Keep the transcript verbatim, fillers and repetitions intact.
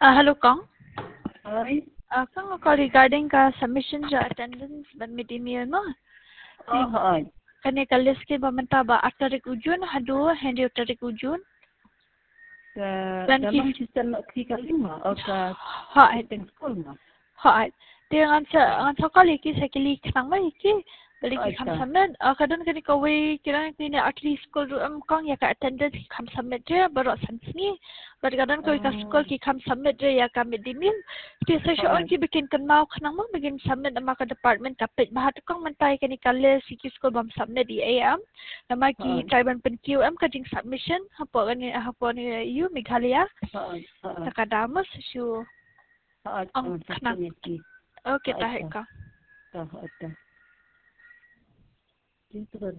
Uh, hello, Kong. Hi. Uh, Kong, ako regarding ka submission sa attendance ban midday meal mo. Oh, hi. Kani ka list kay bamanta ba atarik ujun hadu hindi atarik ujun. Ka Dan dalam ki sistem nak kiri lima atau ka ha setting school ma. ha. Dia ngan sa ngan sa kali ki sa kili kanang mai ki balik ki kam Acha. submit. Uh, kadang kani ka way kira ni at least school ru am Kong ya ka attendance ki kam submit je baru sans ni. But kadang ko ka school ki kam submit je ya ka midday meal. Ti sa siya ki bikin kan mau kanang mo bikin submit na ka department kapit bahat kong mantay kani ka list ki school bam submit di A M. Nama ki tribal pen Q M ka ding submission hapo kani hapo ni you Meghalaya. Nakadamos siyo. Ang kanang. Okay, tayo ka. Tahu ada. Itu